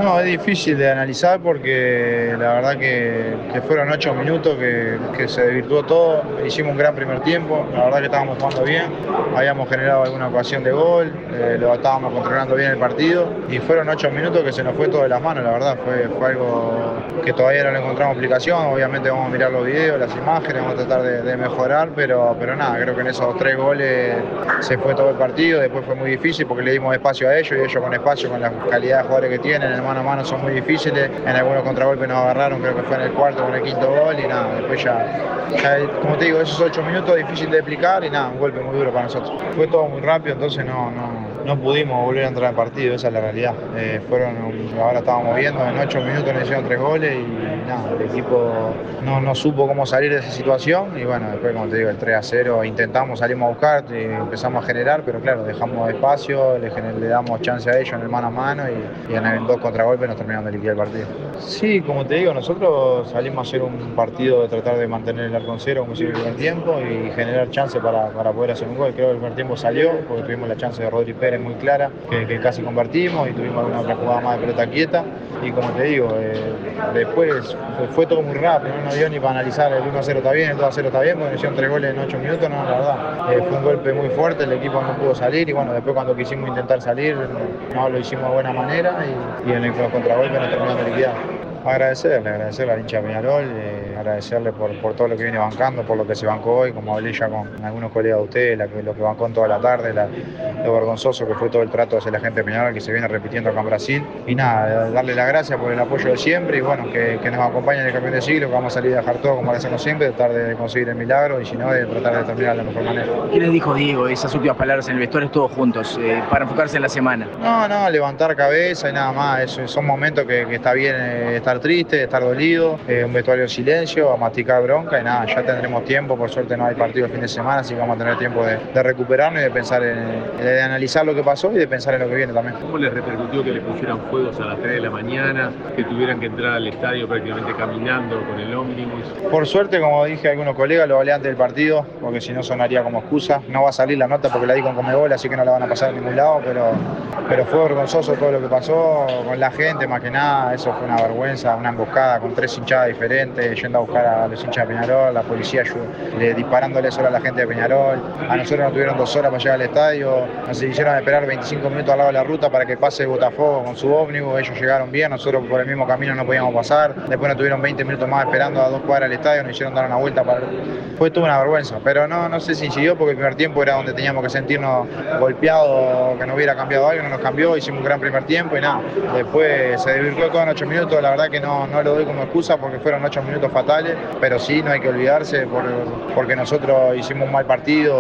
No, es difícil de analizar porque la verdad que fueron 8 minutos que se desvirtuó todo. Hicimos un gran primer tiempo, la verdad que estábamos jugando bien, habíamos generado alguna ocasión de gol, lo estábamos controlando bien el partido y fueron 8 minutos que se nos fue todo de las manos, la verdad. Fue algo que todavía no le encontramos explicación. Obviamente vamos a mirar los videos, las imágenes, vamos a tratar de mejorar, pero nada, creo que en esos 3 goles se fue todo el partido. Después fue muy difícil porque le dimos espacio a ellos y ellos con espacio, con la calidad de jugadores que tienen, el mano a mano son muy difíciles. En algunos contragolpes nos agarraron, creo que fue en el cuarto o en el quinto gol y nada, después ya, como te digo, esos 8 minutos difícil de explicar y nada, un golpe muy duro para nosotros. Fue todo muy rápido, entonces no pudimos volver a entrar al partido, esa es la realidad. Ahora estábamos viendo, en 8 minutos nos hicieron 3 goles y nada, el equipo no supo cómo salir de esa situación y bueno, después como te digo, el 3-0 intentamos, salimos a buscar, empezamos a generar, pero claro, dejamos espacio, le damos chance a ellos en el mano a mano y en el 2 contragolpes nos terminamos de liquidar el partido. Sí, como te digo, nosotros salimos a hacer un partido de tratar de mantener el arco en cero como siempre el primer tiempo y generar chance para poder hacer un gol. Creo que el primer tiempo salió porque tuvimos la chance de Rodri Pérez muy clara, que casi convertimos y tuvimos alguna otra jugada más de pelota quieta. Y como te digo, después fue todo muy rápido, no nos dio ni para analizar el 1-0 está bien, el 2-0 está bien, porque nos hicieron 3 goles en 8 minutos, no, la verdad. Fue un golpe muy fuerte, el equipo no pudo salir y bueno, después cuando quisimos intentar salir, no lo hicimos de buena manera y en el contragolpe nos terminamos de liquidar. Agradecerle al hincha de Peñarol, agradecerle por todo lo que viene bancando, por lo que se bancó hoy, como hablé ya con algunos colegas de ustedes, lo que bancó en toda la tarde, lo vergonzoso que fue todo el trato hacia la gente de Peñarol que se viene repitiendo acá en Brasil. Y nada, darle las gracias por el apoyo de siempre y bueno, que nos acompañen en el campeón de siglo, que vamos a salir a dejar todo como lo hacemos siempre, tratar de conseguir el milagro y si no, de tratar de terminar de la mejor manera. ¿Qué les dijo Diego esas últimas palabras en el vestuario todos juntos para enfocarse en la semana? No, levantar cabeza y nada más. Son momentos que está bien estar triste, estar dolido, un vestuario de silencio, a masticar bronca y nada, ya tendremos tiempo. Por suerte no hay partido el fin de semana, así que vamos a tener tiempo de recuperarnos y de pensar de analizar lo que pasó y de pensar en lo que viene también. ¿Cómo les repercutió que le pusieran fuegos a las 3 de la mañana, que tuvieran que entrar al estadio prácticamente caminando con el ómnibus? Por suerte, como dije a algunos colegas, lo hablé antes del partido, porque si no sonaría como excusa. No va a salir la nota porque la di con Conmebol, así que no la van a pasar a ningún lado, pero fue vergonzoso todo lo que pasó con la gente, más que nada. Eso fue una vergüenza, una emboscada con 3 hinchadas diferentes, yendo a buscar a los hinchas de Peñarol, la policía disparándole solo a la gente de Peñarol. A nosotros nos tuvieron 2 horas para llegar al estadio, nos hicieron esperar 25 minutos al lado de la ruta para que pase Botafogo con su ómnibus. Ellos llegaron bien, nosotros por el mismo camino no podíamos pasar. Después nos tuvieron 20 minutos más esperando a 2 cuadras del estadio, nos hicieron dar una vuelta. Fue toda una vergüenza, pero no sé si incidió porque el primer tiempo era donde teníamos que sentirnos golpeados, que no hubiera cambiado algo, no nos cambió, hicimos un gran primer tiempo y nada. Después se desvirtuó todo en 8 minutos, la verdad que no lo doy como excusa porque fueron 8 minutos fatales, pero sí, no hay que olvidarse porque nosotros hicimos un mal partido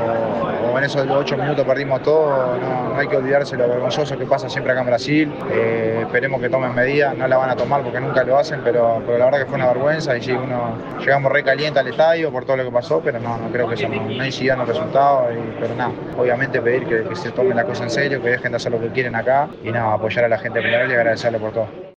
o en esos 8 minutos perdimos todo. No hay que olvidarse lo vergonzoso que pasa siempre acá en Brasil. Esperemos que tomen medidas, no la van a tomar porque nunca lo hacen, pero la verdad que fue una vergüenza y sí, llegamos re caliente al estadio por todo lo que pasó, pero no creo que eso no incidió en el resultado, pero nada, obviamente pedir que se tomen la cosa en serio, que dejen de hacer lo que quieren acá y nada, apoyar a la gente de Peñarol y agradecerle por todo.